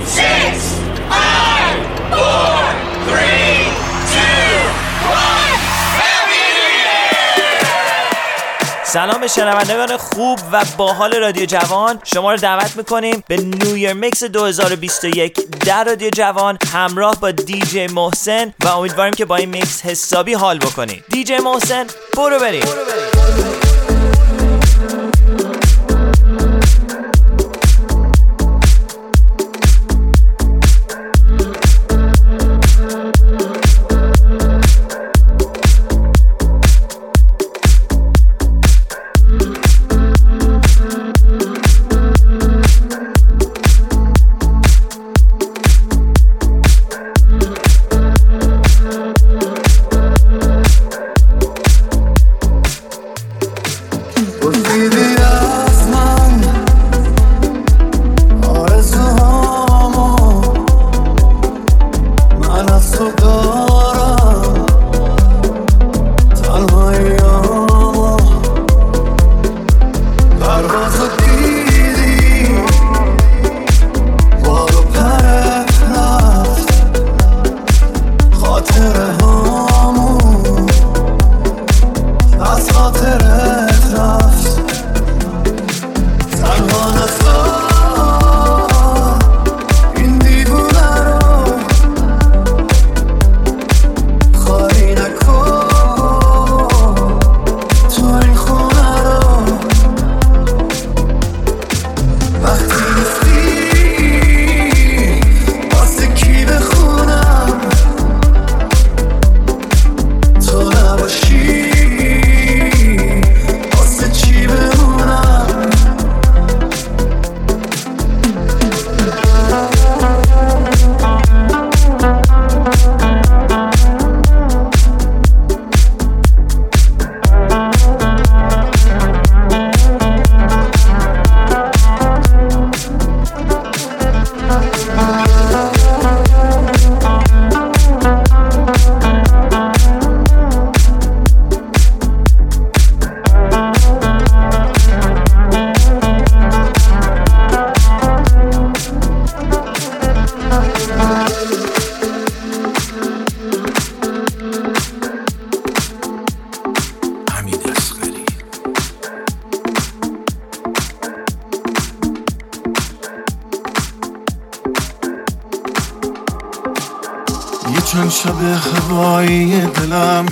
سلام به شنوندگان خوب و باحال رادیو جوان. شما رو دعوت میکنیم به نیو ایر میکس 2021 در رادیو جوان همراه با دیجی محسن و امیدواریم که با این میکس حسابی حال بکنید. دیجی محسن برو بریم. چند شب هوایی دلم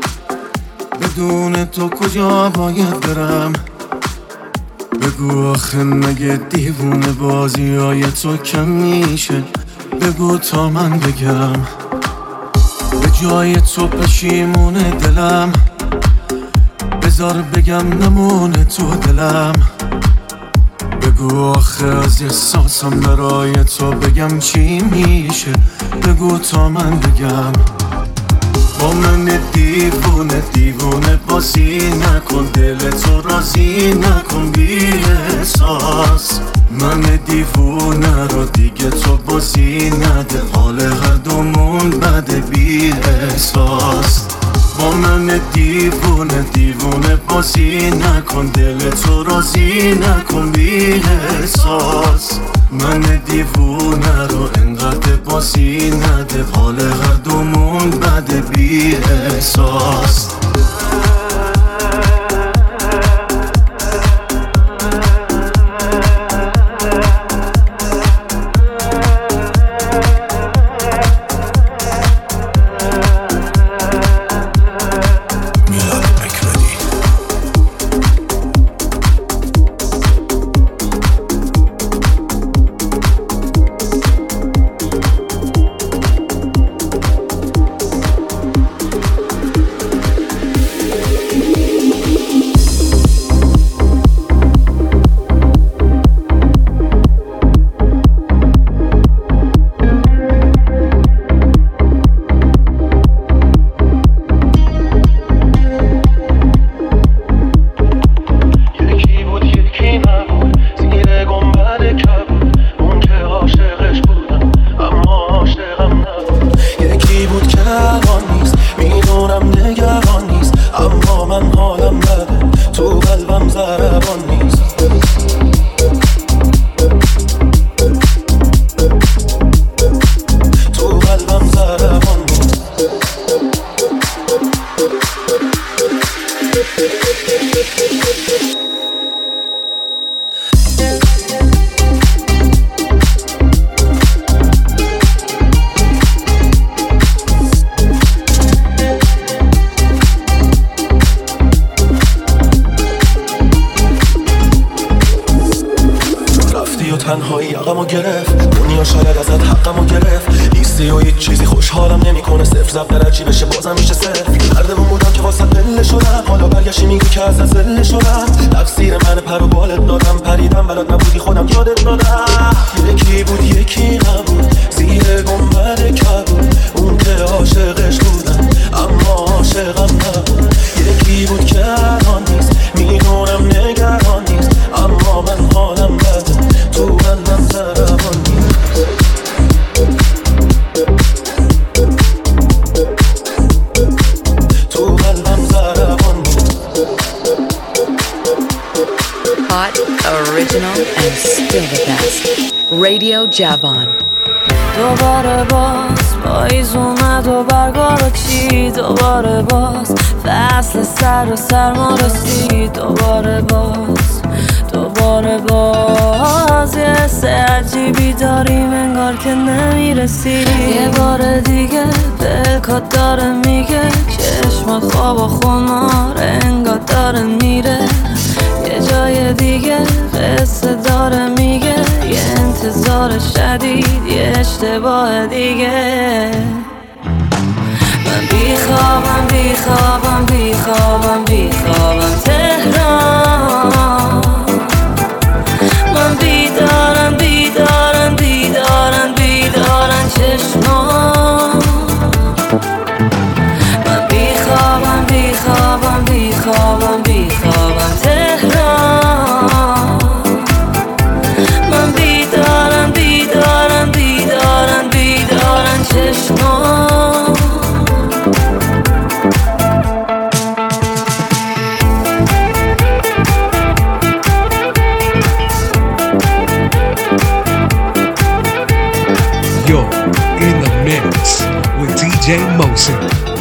بدون تو کجا باید برم؟ بگو آخه مگه دیوونه بازی های تو کم میشه؟ بگو تا من بگم به جای تو پشیمونه دلم، بذار بگم نمونه تو دلم. بگو آخه از احساسم برای تو بگم چی میشه؟ بگو تا من بگم. با من دیوونه دیوونه بازی نکن، دل تو راضی نکن بی احساس. من دیوونه رو دیگه تو بازی نده، حال هر دومون بده بی احساس. با من دیوونه دیوونه بازی نکن، دل تو راضی نکن بی احساس. من دیوونه رو انقدر بازی نده، حال هر دومون بده بی احساس. دنیا شاید ازت حقمو گرفت، نیستی و هیچ چیزی خوشحالم نمیکنه، صفر ضرب در چی بشه بازم میشه صفر. دردمون بودم که واسه دل شدم، حالا برگشتی میگی که از دل شدم. تقصیر من پر و بالت دادم، پریدم بلد نبودی خودم یادت دادم. یکی بود یکی نبود، زیر گنبد کبود، اون که عاشقش بودم اما عاشقم نبود. یکی بود که الان نیست، میدونم نگران نیست، اما من حالم بده، تو قلبم ضربان نیست. تو قلبم ضربان نیست. Hot, original and still the best. Radio Javan. دوباره باز پاییز اومد و برگا رو چید، دوباره باز فصل سر و سرما رسید، دوباره باز یه حس عجیبی داریم انگار که نمیرسی. یه بار دیگه دلکات داره میگه، چشمات خواب و خمار انگار داره میره. یه جای دیگه قصه داره میگه، یه انتظار شدید، یه اشتباه دیگه. من بیخوابم تهران، من بیدارن چشمان. من بیخوابم تهران، من بیدارن چشمان. You're in the mix with DJ Mosin.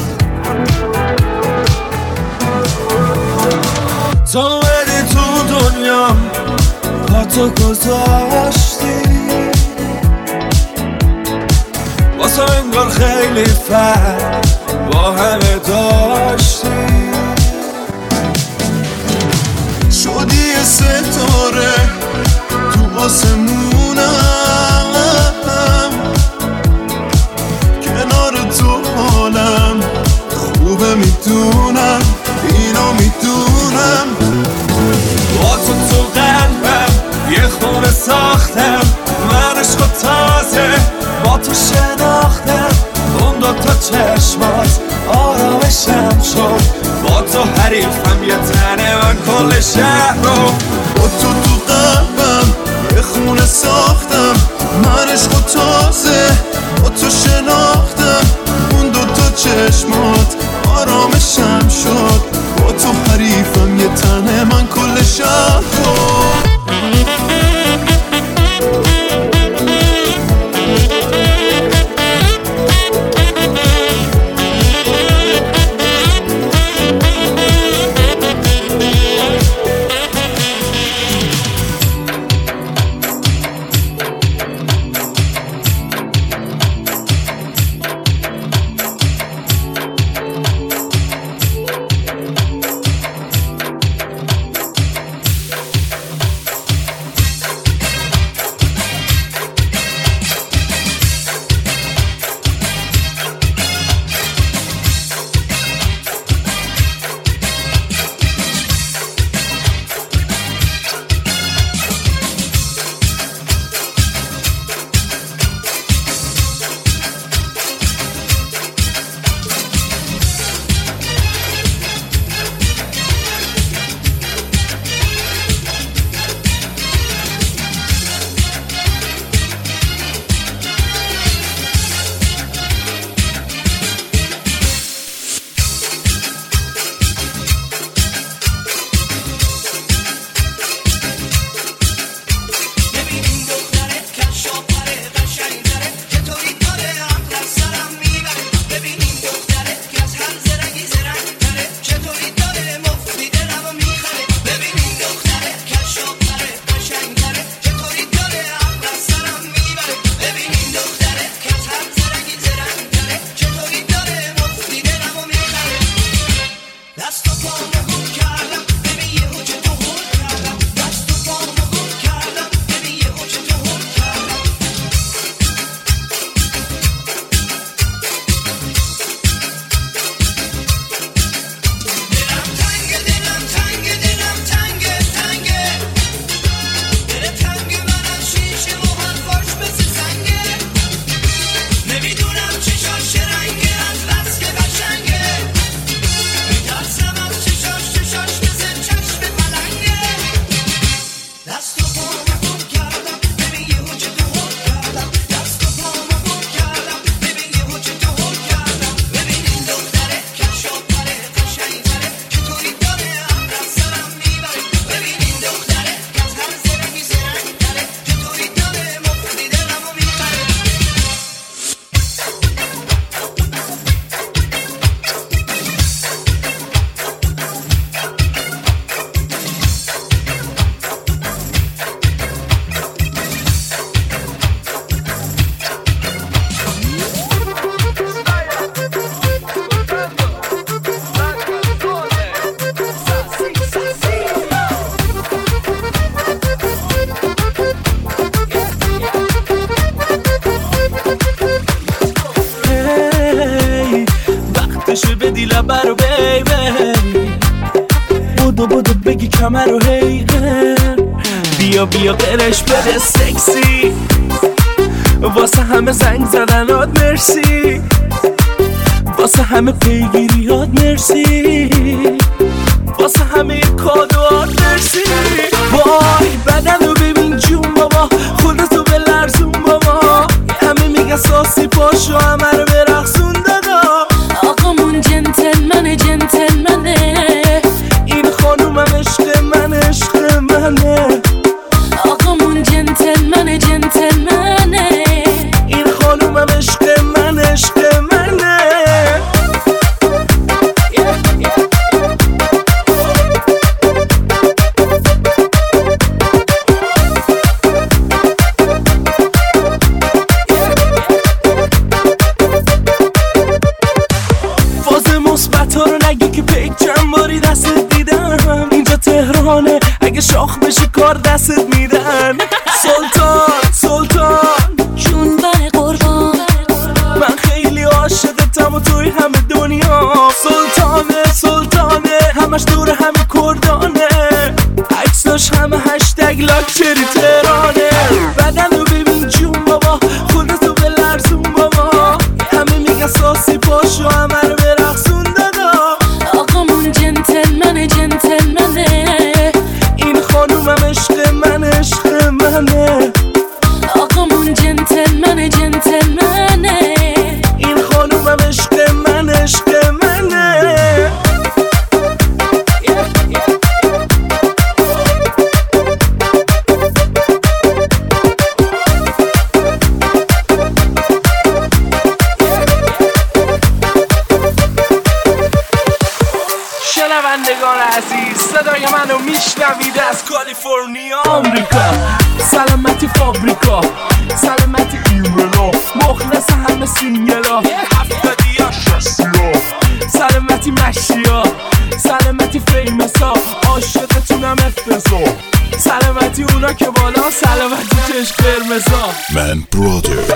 تو اومدی تو دنیام، پاتو گذاشتی، واسه انگار خیلی فرق با همه داشتی. شدی یه ستاره تو آسمونم، کنار تو حالم خوبه میدونم، اینو میدونم. با تو قلبم یه خونه ساختم، من عشق و تازه با تو شناختم. اون دوتا چشمات آرامشم شد، با تو حریفم یه تنه من کل شهر رو. با تو قلبم یه خونه ساختم، من عشق و تازه با تو شناختم. اون دوتا چشمات آرامشم شد، با تو حریفم یه تنه من کل شهر رو. بگی کمر و هیقر، بیا بیا قرش بده سکسی، واسه همه زنگ زدنات مرسی، واسه همه پیگیریات مرسی، واسه همه کادوات مرسی. وای بدن رو ببین جون بابا، خودتو به لرزون بابا، همه میگه ساسی پاشو همه رو برقصون دادا. آقامون جنتلمنه جنتلمنه، این خانومم عشق من عشق منه. آقامون جنتلمنه جنتلمنه، این خانومم عشق من عشق منه. تهرانه اگه شاخ بشی کار دستت میدن. سلطان سلطان جون بر قربان، من خیلی عاشقتم و توی همه دنیا. سلطانه سلطانه همش دور همه کردانه، عکساش همه هشتگ لاکچری تهرانه. بدن رو ببین جون بابا، خودتو به لرزون بابا، همه میگن ساسی پاشو همه رو برقصون دادا. آقامون جنتلمنه جنتلمنه، خانومم عشق من عشق منه. آقامون جنتلمنه جنتلمنه، این خانومم عشق من عشق منه. شنوندگان عزیز، صدای منو میشنوید از کالیفرنیا آمریکا. سلامتی فابریکا، سلامتی ایملا، مخلص همه سینگلا، 70 یا 60 سلامتی مشیا، سلامتی فیمسا، عاشقتونم افتضا، سلامتی اونا که بالا، سلامتی چشم قرمزا. من برادرز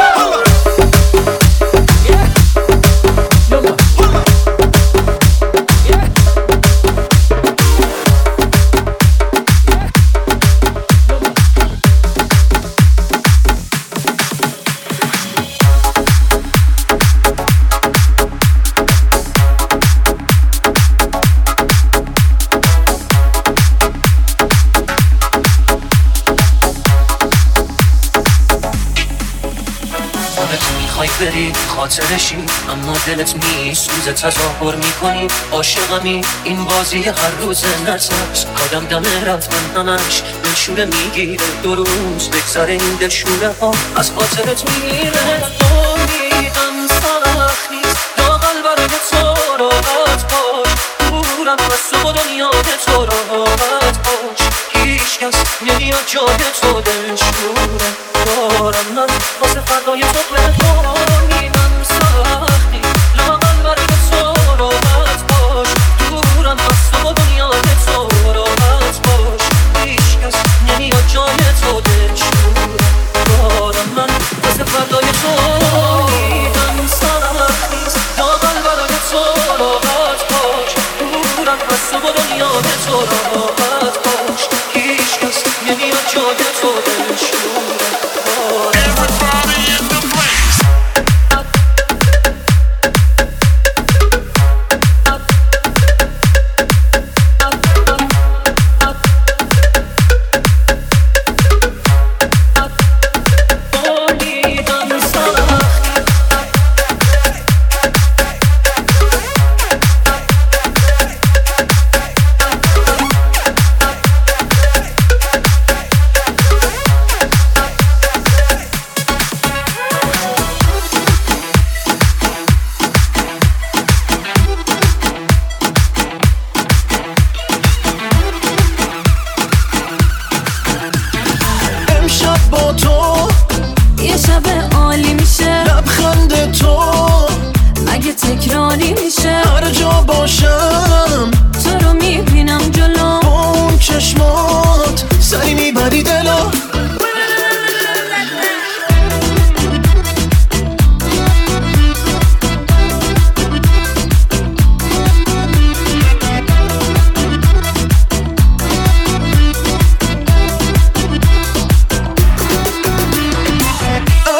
خاطرشی اما دلت میسوزه، تظاهر میکنی عاشقمی، این بازی هر روز نترس. آدم دم رفتن همش دلشوره میگیره، دو روز بگذره این دلشوره ها از خاطرت میره. امیدم سخت نیست لااقل برای تو راحت باش، دورم از تو دنیای تو راحت باش، هیچ کس نمیاد جای تو دلشوره دارم من واسه فردای تو بخونی. من سختی لااقل برای تو راحت باش، دورم از تو دنیای تو راحت باش، هیچ کس نمیاد جای تو دلشوره دارم من واسه فردای تو. من سختی لااقل برای تو راحت باش، دورم از تو دنیای تو راحت باش، هیچ کس نمیاد جای تو دلشوره.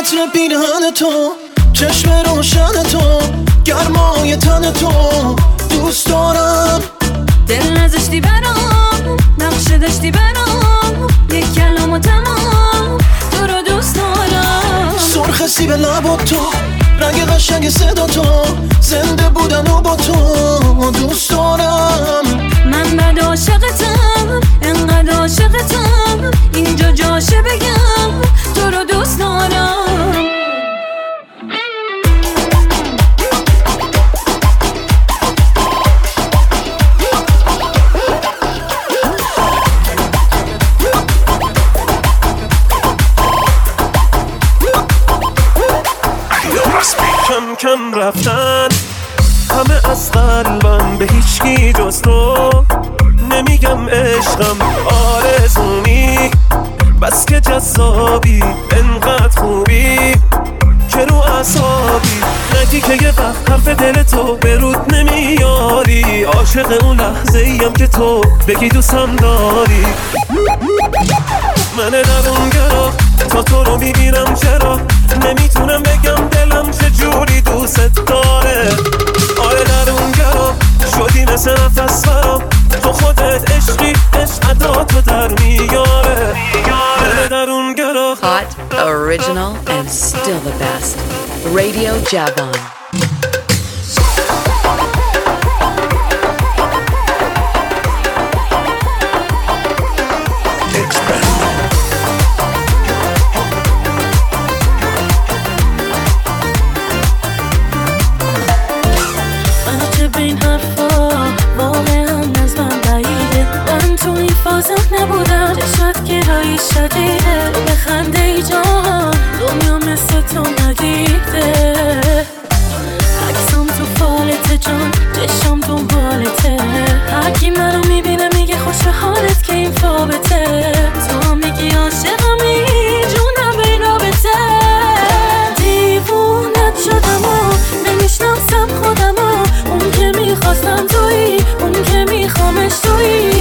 عطر پیرهن تو، چشم روشن تو، گرمای تن تو دوست دارم. دل نذاشتی برام، نقشه داشتی برام، یک کلام و تمام تو رو دوست دارم. سرخ سیب لبات تو، رنگ قشنگ صدا تو، زنده بودن و با تو دوست دارم. من بد عاشقتم، انقدر عاشقتم، اینجا جاشه بگم تو رو دوست دارم. کم کم رفتن همه از قلبم، به هیچکی جز تو نمیگم عشقم آرزومی، بس که جذابی انقدر خوبی که رو اعصابی، نگی که یه وقت حرف دل تو به رود نمیاری، عاشق اون لحظه ایم که تو بگی دوستم داری. من درونگرا تا تو رو میبینم، چرا نمیتونم بگم دلم چجوری دوست داره. آره درونگرا شدی مثل نفس برام، تو خودت عشقی، عشق عداتو در میاره. من درونگرا Hot, original, and still the best. Radio Javon. نبودم چشمت گرایی شدیده، به خنده ای جان دنیا مثل تو ندیده. عکسم تو فالته جان، چشم دنبالته، هرکی منو میبینه میگه خوش به حالت که این فابته. تو هم میگی عاشقمی، جونم به این رابطه. دیوونت شدم و نمیشناسم خودم و اون که میخواستم تویی، اون که میخوامش تویی.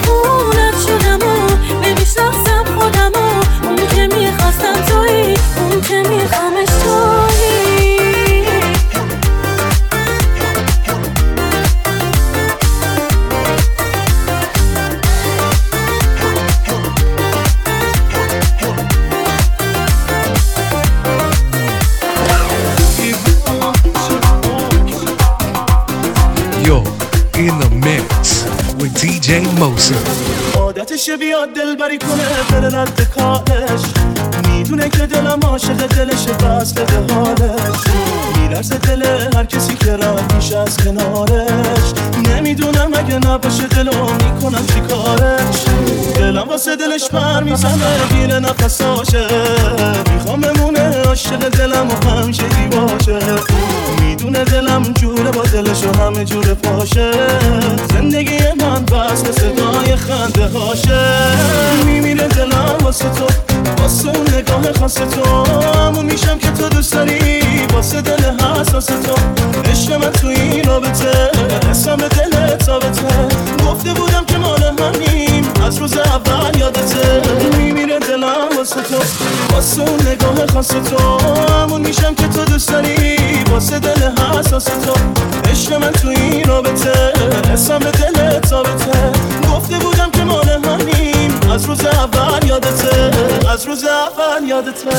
In the mix with DJ Mosin. عادتشه بیاد دلبری کنه بره رد کارش، میدونه که دلم عاشق دلشه وصل به حالش، میرسه دل هر کسی که رد میشه از کنارش. نمیدونم اگه نباشه دلو میکنم چی کارش، دلم واسه دلش پر میزنه گیره نفساشه، میخوام بمونه عاشق دلم و همشگی باشه. میدونه دلم جوره با دلش و همه جوره پاشه، زندگی من بس به صدای خنده هاشه. میمیره دلم واسه تو، واسه اون نگاه خاص تو، همون میشم که تو دوست داری، واسه دل حساس تو. عشق من تو این رابطه، اسم به دلت ثابته، گفته بودم که مال همیم از روز اول یادته. میمیره دلم واسه تو، واسه اون نگاه خاص تو، همون میشم که تو دوست داری، واسه دل حساس تو. عشق من تو این رابطه، اسم به دلت ثابته، گفته بودم که مال همیم از روز اول یادته، از روز اول یادته.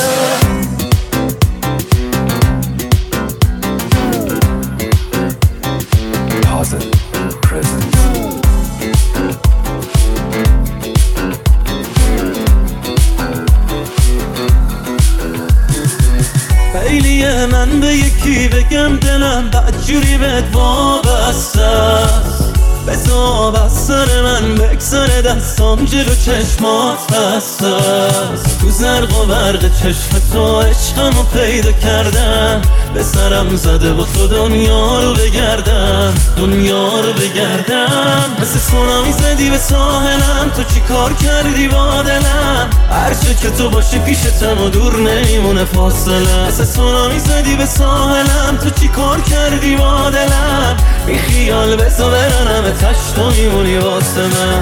خیلیه من به یکی بگم دلم بدجوری بهت وابسته است، بذار از سر من بگذره دستام جلو چشمات بسته است. تو زرق و برق چشم تو عشقمو پیدا کردم، به سرم زده با تو دنیا رو بگردم، دنیا رو بگردم. مثل سونامی زدی به ساحلم، تو چی کار کردی با دلم، هرچه که تو باشی پیشتم و دور نمیمونه فاصله. مثل سونامی زدی به ساحلم، تو چی کار کردی با دلم، بی خیال بزا برنم تشت تو میمونی واسه من.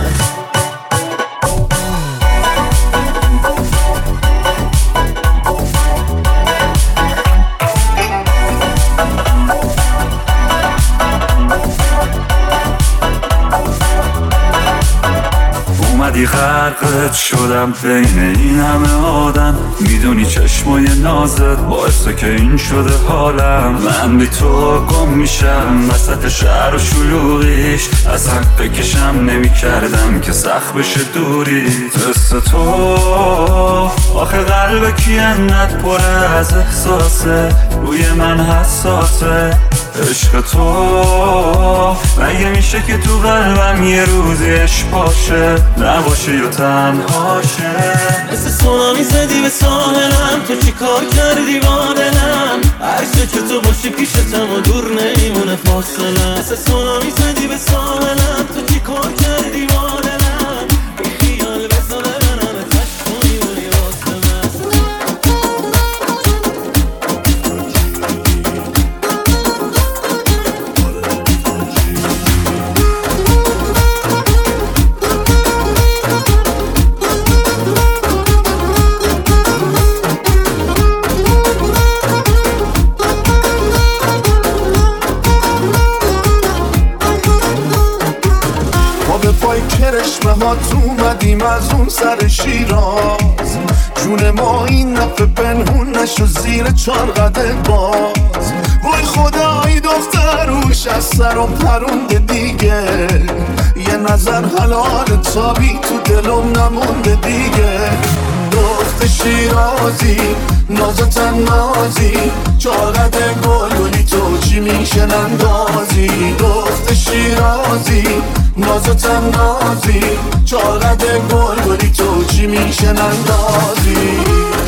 غرقت شدم بین این همه آدم. میدونی چشمای نازت باعثه که این شده حالم. من بی تو گم میشم وسط شهر و شلوغیش. اصلا بکشم نمی کردم که سخت بشه دوری. مثل تو آخه قلب کی انقدر پر از احساسه، روی من حساسه. عشق تو مگه میشه که تو قلبم یه روزی عشق باشه، نباشه یا تنهاشه. مثل سونامی زدی به ساحلم، تو چی کار کردی با دلم؟ عکس که تو باشی پیشتم و دور نمیمونه فاصله. مثل سونامی زدی به ساحلم، تو چی کار کردی با دلم؟ بی خیال بزنه برنامه تشت میمونی واسه من. کرشمه ها تو اومدیم از اون سر شیراز. جون ما این نفه پنهون نشو زیر 4 قده باز. وای خدای دختروش از سرم پرونده دیگه. یه نظر حلال تابی تو دلم نمونده دیگه. دخت شیرازی نازتن نازی، 4 قده گلی تو چی میشه نندازی. دخت شیرازی نازتن نازی، 4 قده گلی تو چی میشه نندازی.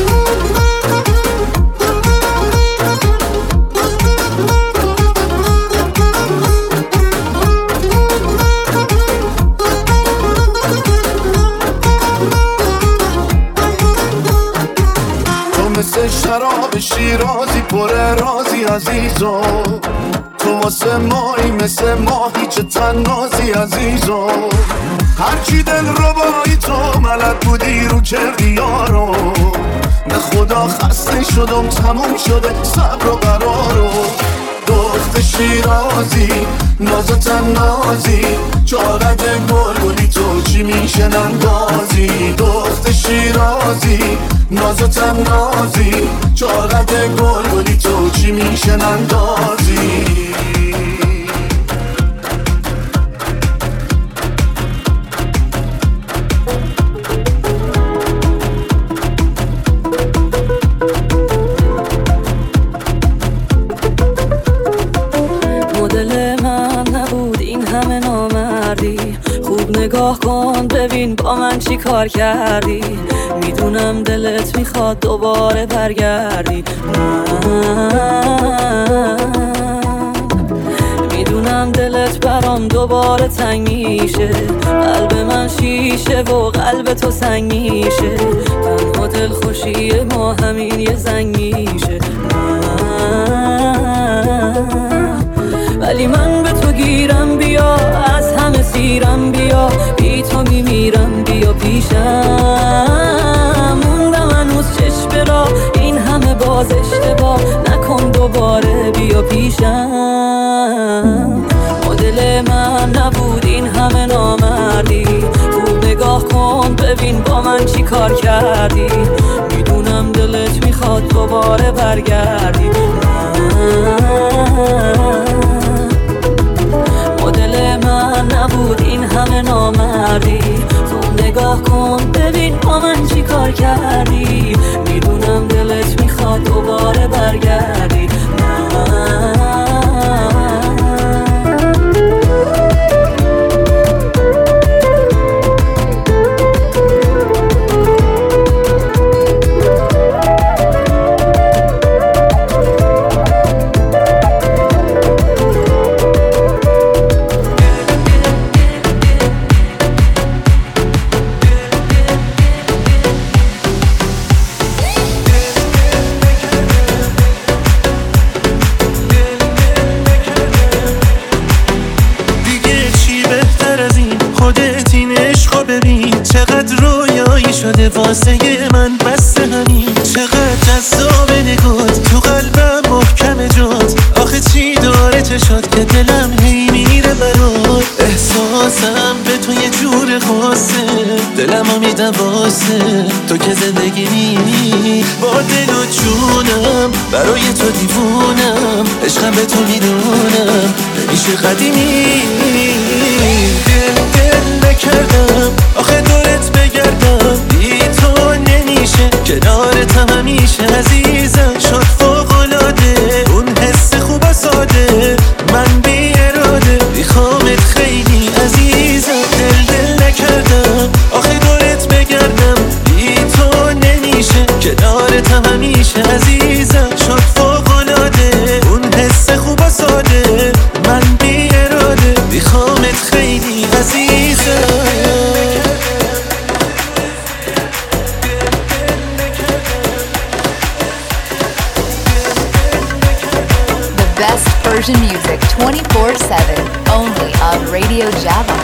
مثل شراب شیرازی پر رازی عزیزو. تو واسه مایی مثل ماهی چه تنازی عزیزو. هرچی دل ربایی تو ملت بودی رو کردی یارو. به خدا خسته شدم تموم شده صبر و قرارو. دخت شیرازی نازتن نازی، 4 قده گلی تو چی میشه نندازی. دخت شیرازی نازتن نازی، 4 قده گلی تو چی میشه نندازی. نگاه کن ببین با من چی کار کردی. میدونم دلت میخواد دوباره برگردی. میدونم دلت برام دوباره تنگ میشه. قلب من شیشه و قلب تو سنگ میشه. تنها دل خوشی ما همین یه زنگ میشه. ولی من به تو گیرم بیا، از همه سیرم بیا. بی تو میمیرم بیا پیشم. موندم هنوز چشم را این همه باز اشتباه نکن دوباره بیا پیشم. مدل من نبود این همه نامردی. خوب نگاه کن ببین با من چی کار کردی. میدونم دلت میخواد دوباره برگردی. مدل من نبود این همه نامردی. خوب نگاه کن ببین با من چی کار کردی. میدونم دلت میخواد دوباره برگردی. واسه من بسته همین. چقدر جذاب نگات تو قلبم محکم جات. آخه چی داره چشات که دلم هی میره برات. احساسم به تو یه جور خاصه. دلم میدم واسه تو که زندگی می با دل و جونم برای تو دیوونم عشقم به تو میدونم نمیشه قدیمی دل نکردم آخه دورت بگردم بی تو نمیشه کنارتم همیشه عزیزم شد فوق‌العاده اون حس خوب و ساده من بی اراده میخوامت خیلی عزیزم دل نکردم آخه دورت بگردم بی تو نمیشه کنارتم همیشه عزیزم شد فوق‌العاده اون حس خوب و ساده من بی اراده میخوامت خیلی عزیزم Best Persian music 24/7 only on Radio Java.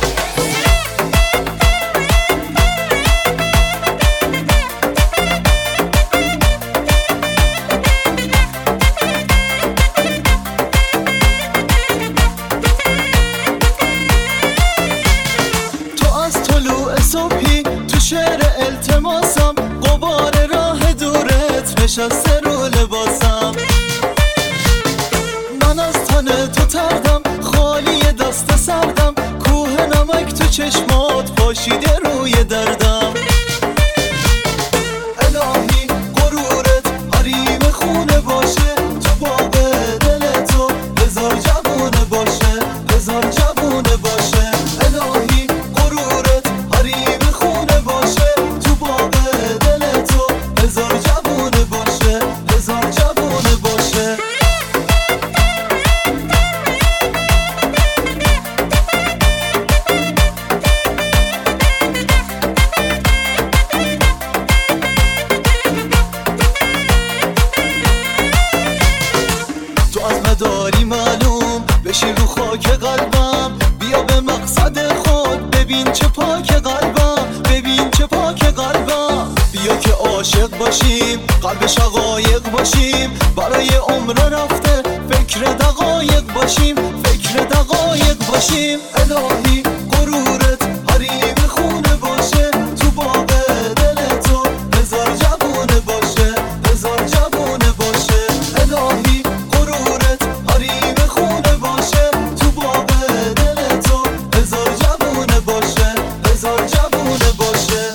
تو از طلوع صبحی تو شعر التماسم غبار راه دورت نشسته رو لباسم من از تن تو تردم خالی دست سردم کوه نمک تو چشمات پاشیده روی دردم الهی غرورت حریم خونه باشه تو باغ دل تو هزار جوونه باشه هزار جوونه باشه الهی غرورت حریم خونه باشه تو باغ دل تو هزار جوونه باشه هزار جوونه باشه تو از مداری معلوم بشی رو خاک قلبم بیا به مقصد خود ببین چه پاک قلبم ببین چه پاک قلبم بیا که عاشق باشیم قلب شقایق باشیم برای عمر رفته فکر دقایق باشیم فکر دقایق باشیم الهی غرورت حریم خونه باشه تو باغ دل تو هزار جوونه باشه هزار جوونه باشه الهی غرورت حریم خونه باشه تو باغ دل تو هزار جوونه باشه هزار جوونه باشه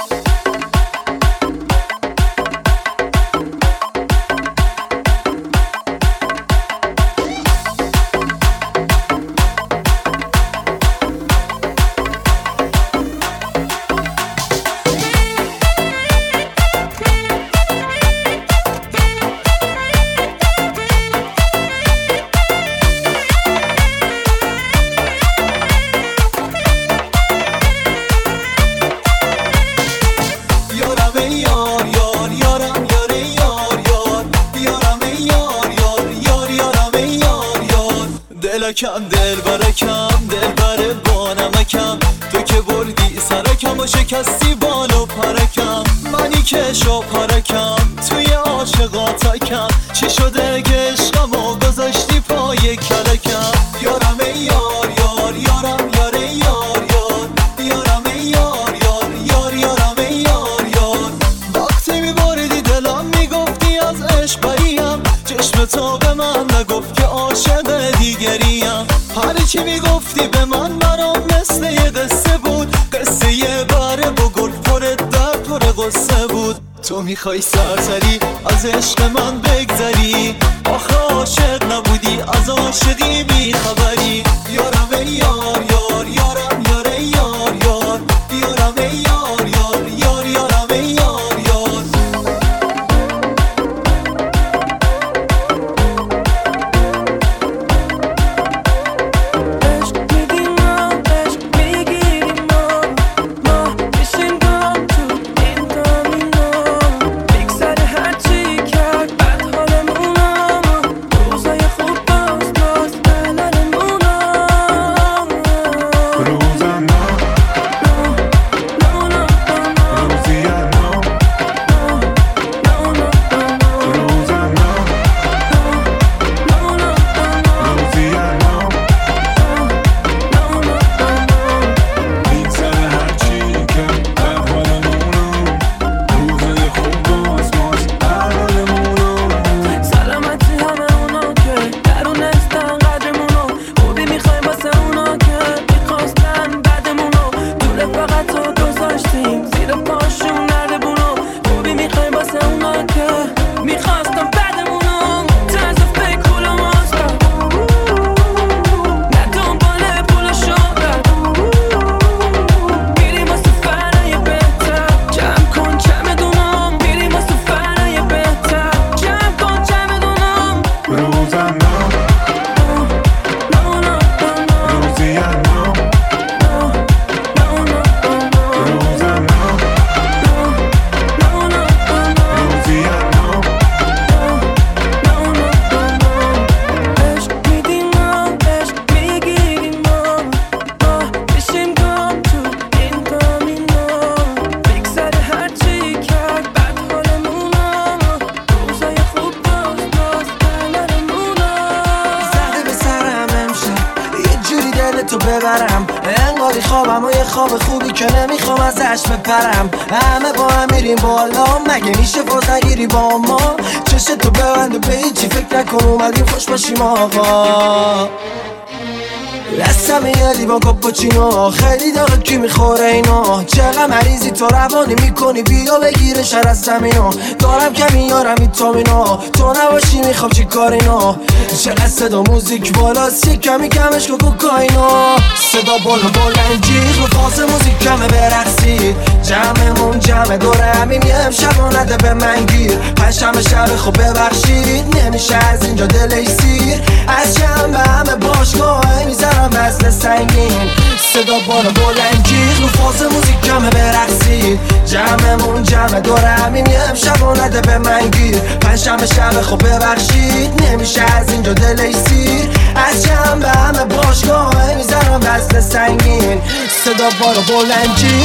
یارم ای یار یار یارم یار ای یار یار یارم ای یار یار یار یارم ای یار یار دلکم دل برکم دل بر بانمکم تو که بردی سرکم و شکستی بال و پرکم منی که شو پرکم توی عاشقاتکم چی شده که عشقمو گذاشتی پای کلکم یارم ای یار یار یارم یار ای یار یار یارم ای یار یار یار یارم ای یار یار وقتی میبردی دلم میگفتی از عشق بریم چشم تو به من نگفت که عاشق دیگریم هر چی میگفتی به من برام مثل یه قصه بود قصه یه بره با گل پر درد پر قصه بود تو میخوای سرسری از عشق من بگذری آخه عاشق نبودی از عاشقی بیخبری یارم ای یار یار یارم یار ای یار یار یارم ای یار یار یار یارم ای یار یار عشق میدیم عشق میگیریم ما بشیم گام تو این دامینا میگذره هرچی کرد بد حالمونم روزای خوب باز کنارمونم تو ببرم، انگاری خوابم و یه خواب خوبی که نمیخوام ازش بپرم. همه با هم میریم بالا، مگه میشه فاز نگیری با ما؟ چشت تو ببند و به هیچی فکر نکن، اومدیم خوش باشیم آقا. دستم یه لیوان کاپوچینو، خیلی داره کی میخوره اینا. چقدر مریضی تو روانی میکنی، بیا بگیره شر از زمینو. دارم کمی یارم ویتامینا، تو نباشی میخوام چی کار اینا. چقدر صدا موزیک بالاست، یه کمی کمش که کوکائینا. صدا بالا بلند جیغ رو فاز موزیک کمه برقصید. جمعمون جمع دوره همیم یه امشب و نده به من گیر. پنجشنبه شب خب ببخشید، نمیشه از اینجا دل سیر. از جمع به همه باشگاه میزنم وزن سنگین. صدا بالا بلند جیغ رو فاز موزیک کمه برقصید. جمعمون جمع دوره همیم یه امشب و نده به من گیر. پنجشنبه شب خب ببخشید، نمیشه از اینجا دل سیر. از جمع به همه باشگاه میزنم وزن سنگین. صدا بالا بلند جیغ.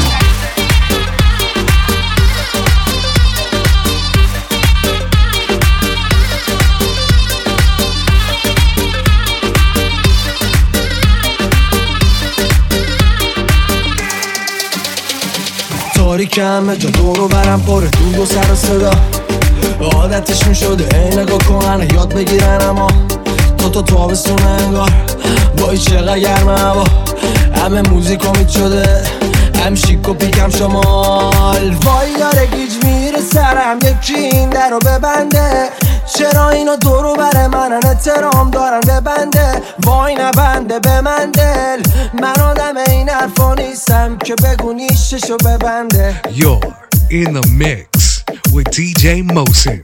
تاریک همه جا دورو برم پره دود و سر و صدا. عادتش میشده ای نگاه کنن یاد بگیرن، اما تو تابستونه انگار وای چقدر گرمه هوا. همه موزیک امید شده، هم شیک و پیکم شمال. وای داره گیج میره سرم، یکی این در رو ببنده. چرا اینا دورو بر منن، احترام دارن ببنده. وای نبنده به من دل، من آدم این حرفا نیستم که بگو نیششو ببنده. You're in the mix with DJ Mohsen.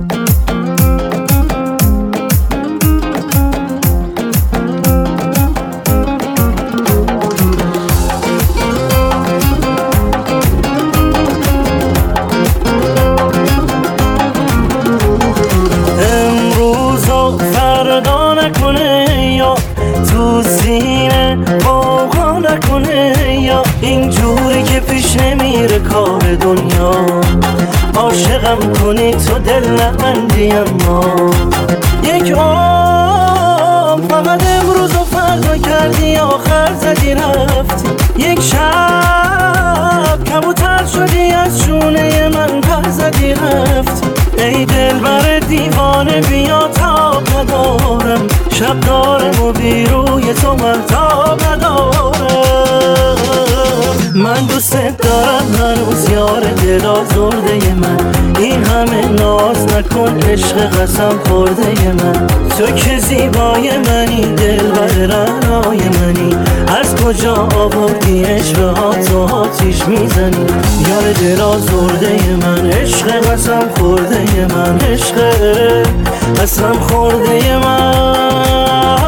تو سینه باقا نکنه، یا اینجوری که پیش نمیره کار دنیا. عاشقم کنی تو دل نبندی، اما یک عمر فقط امروز و فردا کردی، آخر زدی رفتی. یک شب کبوتر شدی از شونه من، پر زدی رفتی. ای دل بر دیوانه بیا تاب ندارم، شب دارم و بیروی تو مهتاب ندارم. من دوست دارم هنوز یار دل آزرده من. این همه ناز نکن عشق قسم خورده من. تو که زیبای منی، دل بر رنای منی. از کجا آوردی عشق ها تو آتیش میزنی. یار دل آزرده من، عشق قسم خورده من. عشق قسم خورده من.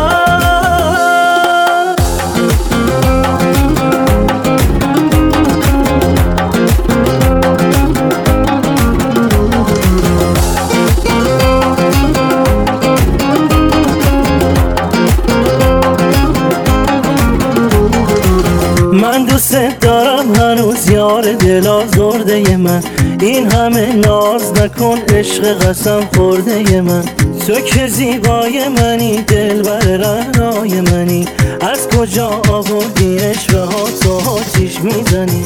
من دوست دارم هنوز یار دل آزرده من. این همه ناز نکن عشق قسم خورده من. تو که زیبای منی، دل بر رنای منی. از کجا آوردی عشق ها تو آتیش میزنی.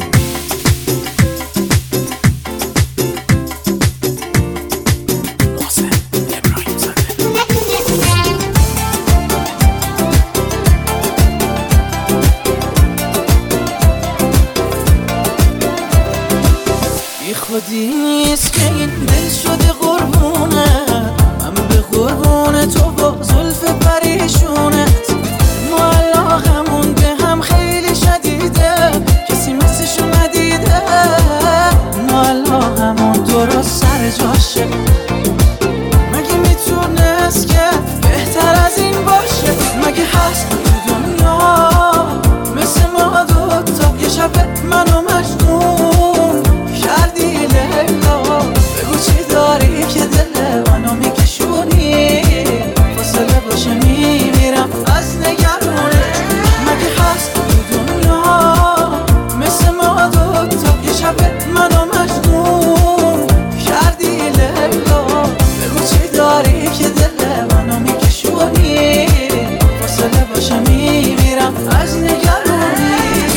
خودی نیست که این دل شده قربونه، من به قربون تو با زلف پریشونت. ما علاقمون به هم خیلی شدیده، کسی مثلشو ندیده. ما علاقمون درست سر جاشه، مگه میتونست که بهتر از این باشه؟ مگه هست تو دنیا مثل ما دوتا؟ یه شب منو مجنون کردی لیلا، بگو چی داری که دل منو میکشونی؟ فاصله باشه میمیرم از نگرانت. مگه هست تو دنیا مثل ما دوتا؟ یه شب منو مجنون کردی لیلا، بگو چی داری که دل منو میکشونی؟ فاصله باشه میمیرم از نگرانی.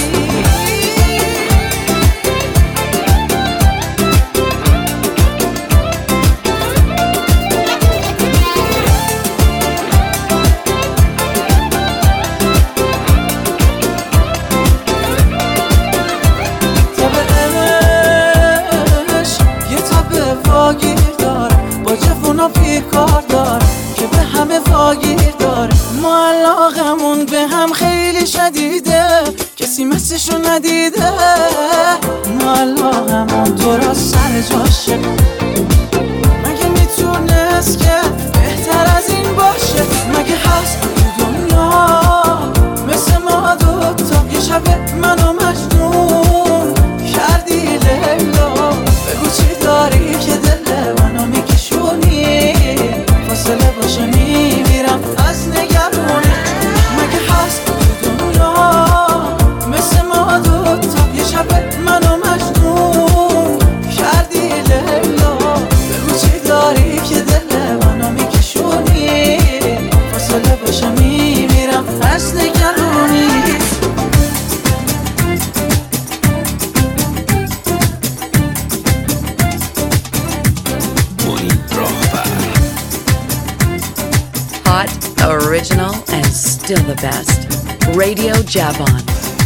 واگیر دار با جوونا پیکار دار که به همه واگیر دار. ما علاقمون به هم خیلی شدیده، کسی مثلشو ندیده. ما علاقمون درست سر جاشه، مگه میتونست که بهتر از این باشه؟ مگه هست تو دنیا مثل ما دوتا؟ یه شب منو مجنون کردی لیلا، بگو چی داری که دل منو میکشونی؟ فاصله باشه میمیرم از نگرانی. مگه هست تو دنیا مثل ما دوتا؟ یه شب منو مجنون کردی لیلا، بگو چی داری که دل منو میکشونی؟ فاصله باشه میمیرم از نگرانی. Hot, original, and still the best. Radio Javon.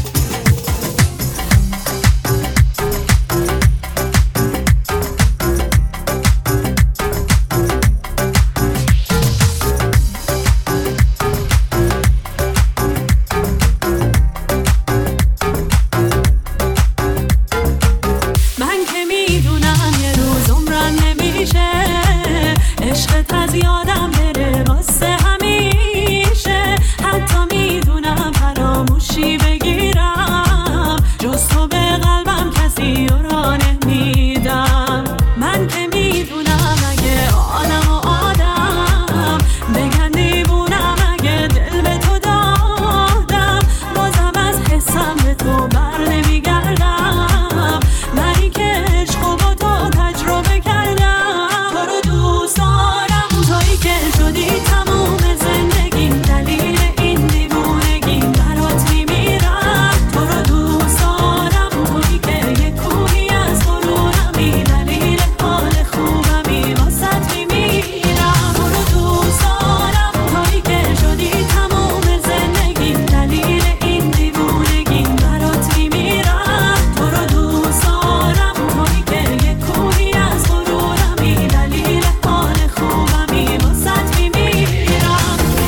من که میدونم یه روز عمرم نمیشه، عشقت از یادم بره واسه همیشه. حتی میدونم فراموشی بگیرم، جز تو به قلبم کسی را نمیدم. من که میدونم اگه آدم و آدم بگن دیوونم، اگه دل به تو دادم بازم از حسم به تو بر نمیگردم. منی که عشق و با تو تجربه کردم، تو رو دوست دارم، تویی که شدی تموم زندگیم، دلیل این دیوونگیم برات میمیرم. تو رو دوست دارم، تویی که یه کوهی از غرورمی، دلیل حال خوبمی واسط میمیرم. تو رو دوست دارم، تویی که شدی تموم زندگیم، دلیل این دیوونگیم برات میمیرم. تو رو دوست دارم، تویی که یه کوهی از غرورمی، دلیل حال خوبمی واسط میمیرم.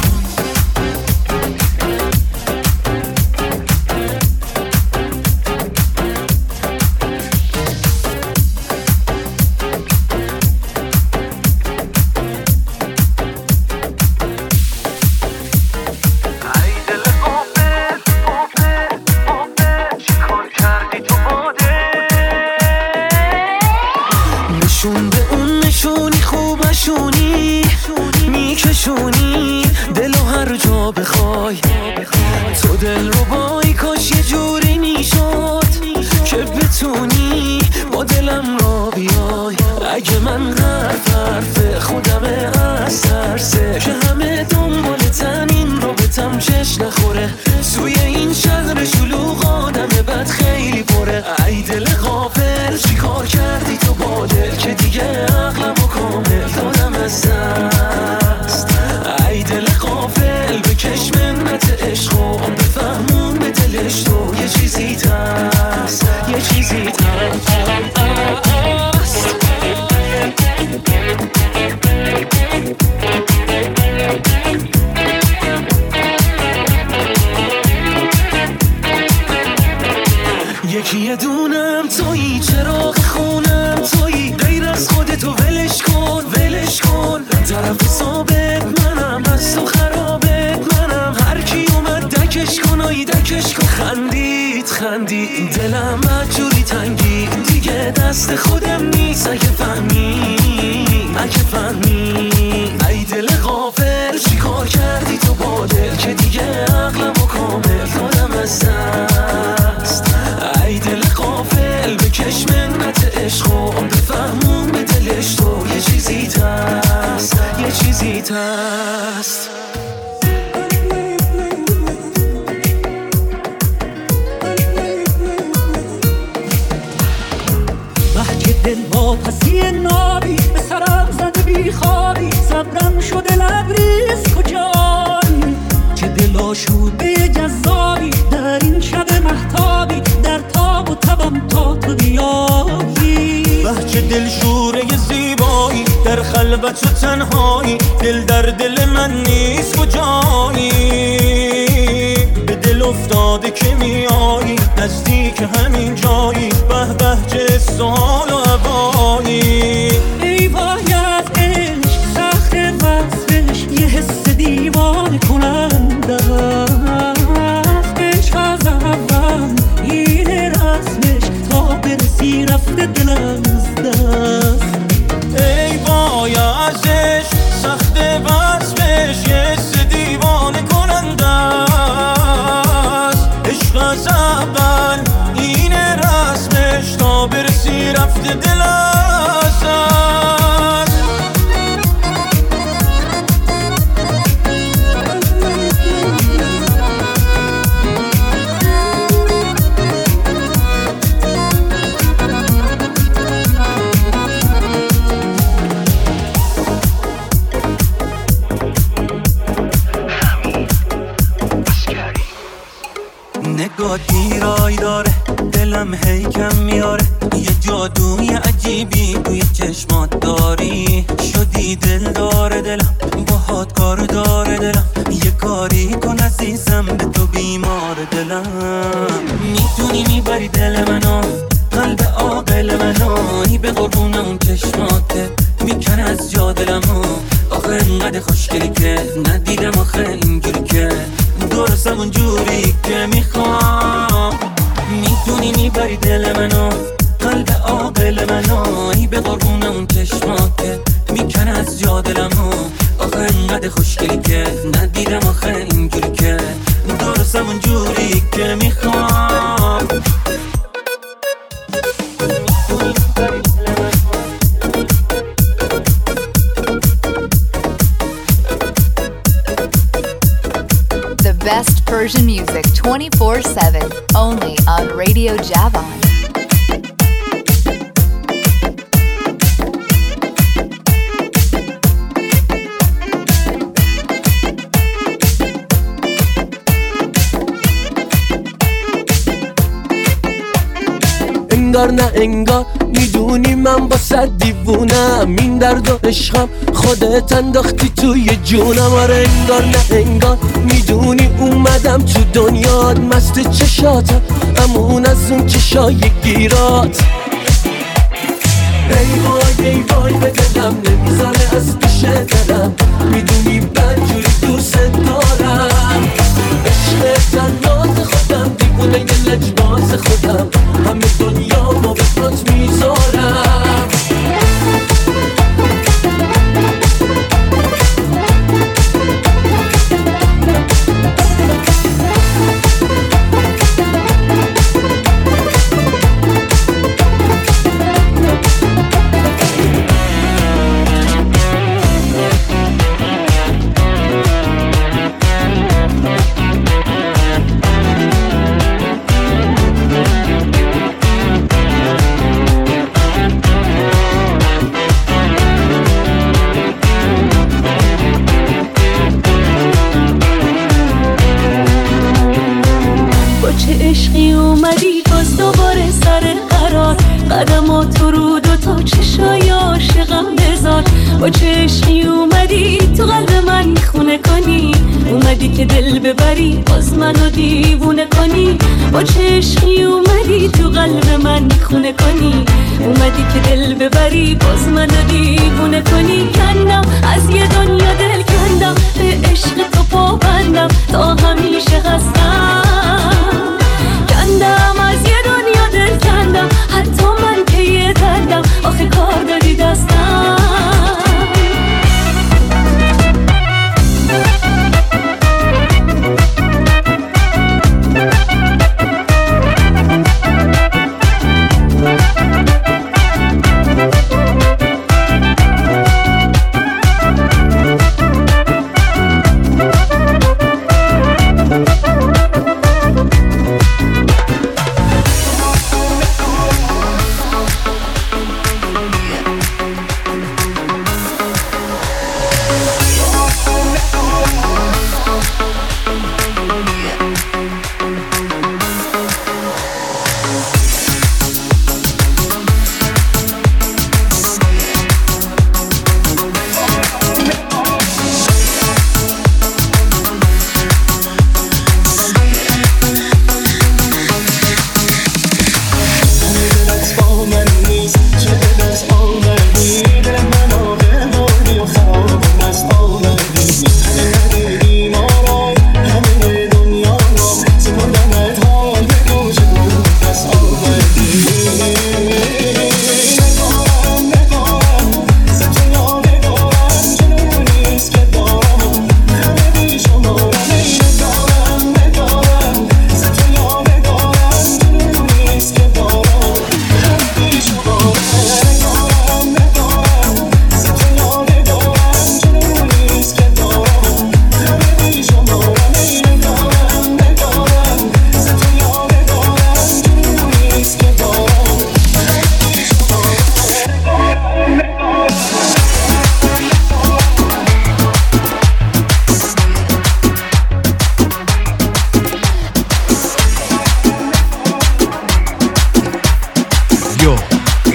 نشون به اون نشونی خوبشونی میکشونی دلو هر جا بخوای. تو دل رو بای کاش یه جوری میشد که بتونی با دلم را بیای. اگه من حرف خودمه از ترسه که همه دنبالتن، این رابطم چش نخوره. توی این شهر شلوغ آدم بد خیلی پره. ای دل غافل چی کار کردی تو با دل که دیگه عقلمو کامل دادم از دست. ای دل غافل بکش منت عشق و بفهمون به دلش تو یه چیزی هست، یه چیزی هست. یکی یه دونم تویی، چراغ خونم تویی، غیر از خودتو ولش کن ولش کن. طرف ثابت منم، از تو خرابت منم، هر کی اومد دکش کن آی دکش کن. خندید دلم مجوری تنگی، دیگه دست خودم نیست. اگه فهمی ای دل غافل چی کار کردی تو با دل که دیگه عقلمو کامل دادم از دست. ای دل غافل بکش منت عشق و بفهمون به دلش تو یه چیزی هست، یه چیزی هست. آشوبه جذابی در این شب مهتابی، در تاب و تبم تا تو بیایی. بهچه دلشوره زیبایی در خلوت و تنهایی، دل در دل من نیست کجایی. به دل افتاده که میایی نزدیک همین جایی، به بهجه سوال و هوایی. ای وای از عشق سخت وصفش یه حس دیوانه کننده است. عشق از اول این رسمش تا برسی رفته دلم از دست. ای وای از عشق سخت وصفش یه حس دیوانه کننده است. عشق از اول این رسمش تا برسی رفته دل از دست. نگاه گیرایی داره دلم هی کم میاره، یه جادوی عجیبی توی چشمات داری. شدی دل داره دلم باهات کار داره دلم، یه کاری کن عزیزم به تو بیمار دلم. میتونی میبری دل منو قلب عاقل منو، ای به قربون اون چشماته میکنه از جا دلمو. آخه انقدر خوشگلی که ندیدم آخه اینجوری که درستم اونجوری که میخوام. میتونی میبری دل منو قلب عاقل منو، ای به قربون اون چشماته میکنه از جا دلمو. آخه انقدر خوشگلی که ندیدم آخه اینجوری که درستم اونجوری که میخوام. The best Persian music 24/7, only on Radio Javan. انگار نه انگار میدونی من با صد دیوونم، این درد و عشقم خودت انداختی توی جونم. آره انگار نه انگار میدونی اومدم تو دنیات، مست چشاتم امون از اون چشای گیرات. ای وای به دلم نمیذاره از پیش دلم، میدونی بدجوری دوست دارم. عشق تنات خودم دیوونه یه لجباز خودم، همه دنیا ما به پات میذارم. عشقی اومدی باز دوباره سر قرار، قدماتو رو دوتا چشای عاشقم بذار. با چه عشقی اومدی تو قلب من خونه کنی، اومدی که دل ببری باز منو دیوونه کنی. با چه عشقی اومدی تو قلب من خونه کنی، اومدی که دل ببری باز منو دیوونه کنی. کندم از یه دنیا دل کندم، به عشق تو پابندم تا همیشه هستم. کندم از یه دنیا دل کندم، حتی من که یه دردم آخه کار داری دستم.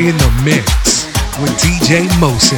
in the mix with DJ Mosin.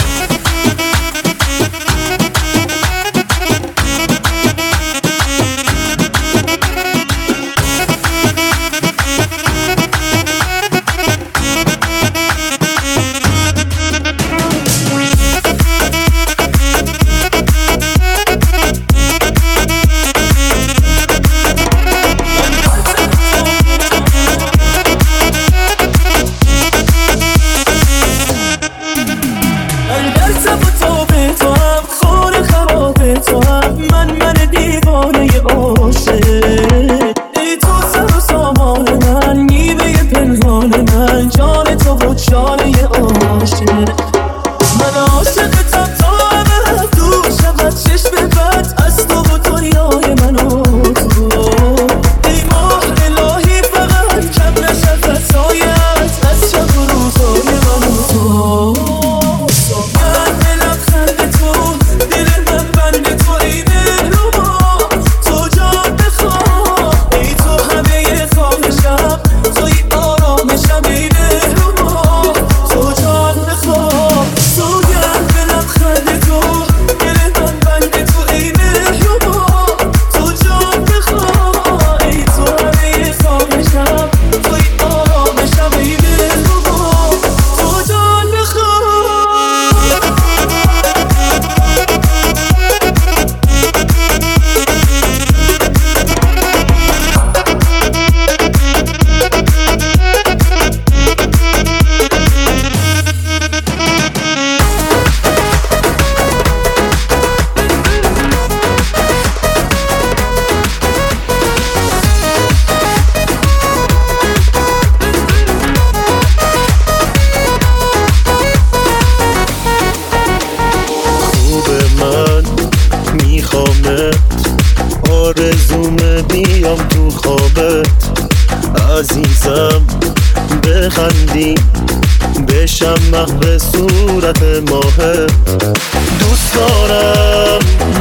آرزومه بیام تو خوابت عزیزم بخندی بشم محو صورت ماهت دوست دارم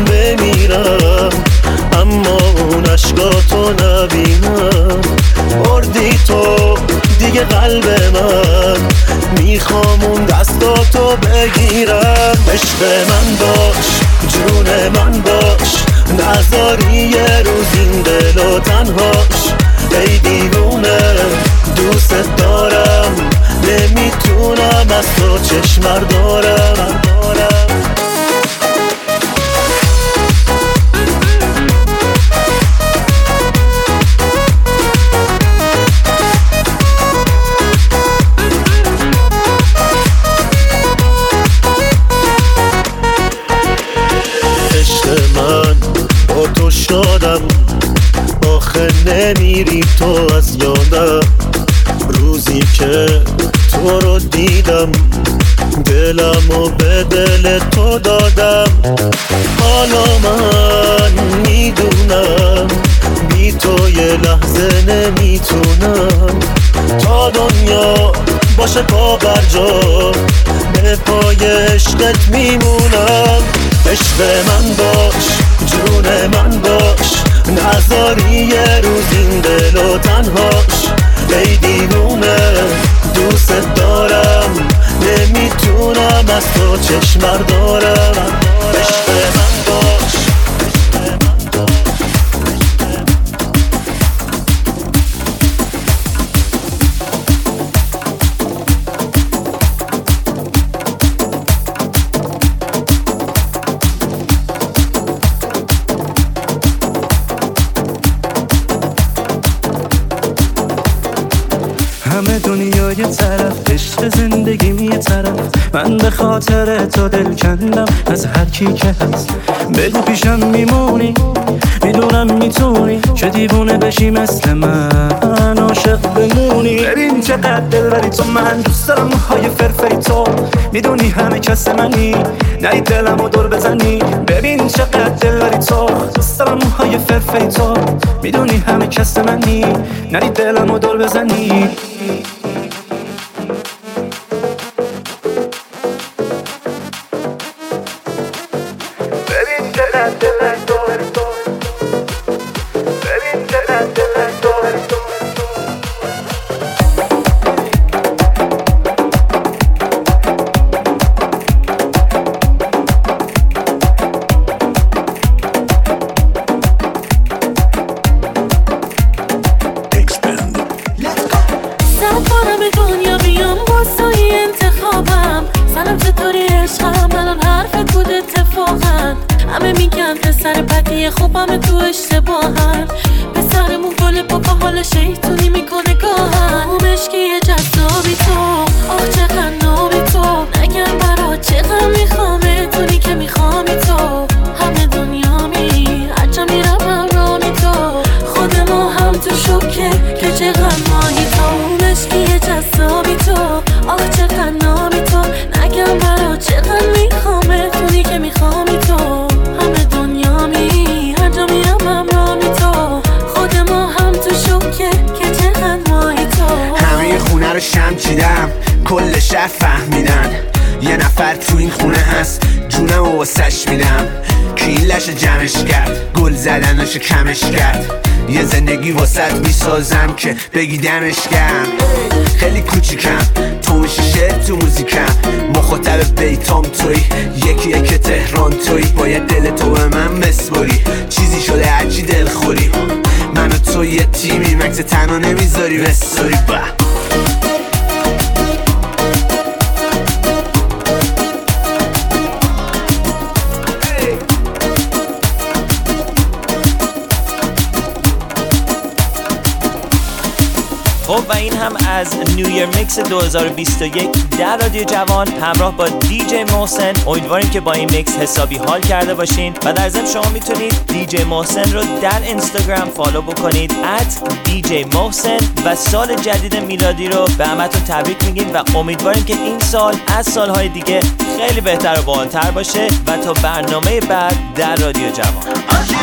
بمیرم اما اون عشقاتو نبینم بردی تو دیگه قلب من میخوام اون دستاتو بگیرم عشق من باش جون من باش نذاری یه روز این دل و تنهاش ای دیوونه دوست دارم نمیتونم از تو چشم دارم عشق من با تو شادم آخه نمیری تو از یادم روزی که تو رو دیدم دلمو به دل تو دادم حالا من میدونم بی تو یه لحظه نمیتونم تا دنیا باشه پا بر جا به پای عشقت میمونم عشق من باش جون من باش نذاری یه روز این دل و تنهاش ای دیوونه دوست دارم نمیتونم از تو چشم دارم عشق من باش همه دنیا یه طرف عشق زندگیم یه طرف من به خاطر تو دل کندم از هر کی که هست بگو پیشم میمونی میدونم میتونی چه دیوونه بشی مثل من عاشق بمونی ببین چقدر دل بری تو من دوست دارم موهای فرفری تو میدونی همه کس منی نهی دلمو دور بزنی ببین چقدر دل بری تو دوست دارم موهای فرفری تو میدونی همه کس منی نهی دلمو دور بزنی همه میگن پسر بدیه، خب همه تو اشتباهن. پسرمون گل پاکا حال شیطونی میکنه گاهن. اون مشکی جذابی تو، آخ چقدر نابی تو، نگم برا چقدر میخوامه تونی که میخوامی تو. همه دنیا می عجب میرم همرامی تو، خود ما هم تو شوکه که چقدر ماهی تو. اون مشکی جذابی تو، آخ چقدر نابی تو، نگم برا چقدر میخوامه تونی که میخوامی تو. همه دنیا می عجب میرم همرامی تو، خود ما هم تو شوکه که چقدر ماهی تو. همه خونه رو شم چیدم، کل شهر فهمیدن یه نفر تو این خونه هست، جونم و واسش میدم. کیلش جمعش کرد، گل زدنش کمش کرد. یه زندگی واسط میسازم که بگی دمش گرم. خیلی کوچیکم، تو میشی شعر تو موزیکم. مخاطب بیتام توی، یکی که تهران توی. باید دل تو به من بسپاری، چیزی شده هرچی دل خوری. من و تو یه تیمی، مکس تنها نمیذاری بساری. خب و این هم از نیویر میکس 2021 در رادیو جوان همراه با دیجی محسن. امیدواریم که با این میکس حسابی حال کرده باشین و در ضمن شما میتونید دیجی محسن رو در اینستاگرام فالو بکنید @دیجی محسن و سال جدید میلادی رو به همتون تبریک میگیم و امیدواریم که این سال از سالهای دیگه خیلی بهتر و بالاتر باشه و تا برنامه بعد در رادیو جوان.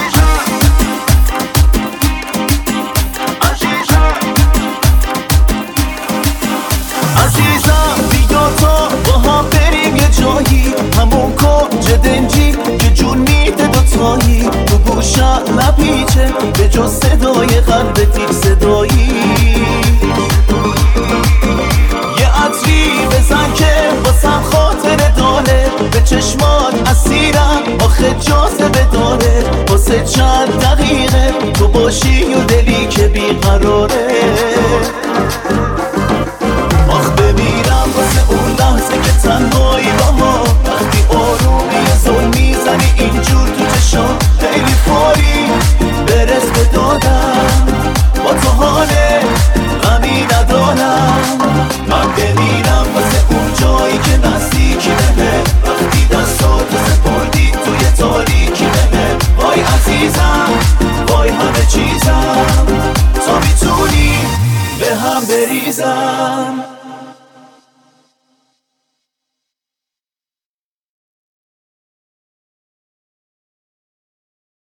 عزیزم بیا تا با هم بریم یه جایی، همون کنج دنجی که جون میده دوتایی. تو گوشم نپیچه به جز صدای قلبت صدایی. یه عطری بزن که باسم خاطر داره، به چشمات اسیرم آخه جاذبه داره. واسه چند دقیقه تو باشی و دلی که بیقراره. آخ بمیرم واسه اون لحظه که تنهایی با ما، وقتی آرومی یه زل میزنی اینجور تو چشام. خیلی پاری برس به دادم، با تو حاله غمی ندارم. من بمیرم واسه اون جایی که نزدیکی بهه، وقتی دستاتو سپردی توی تاریکی بهه. وای عزیزم وای همه چیزم، تا میتونی به هم بریزم.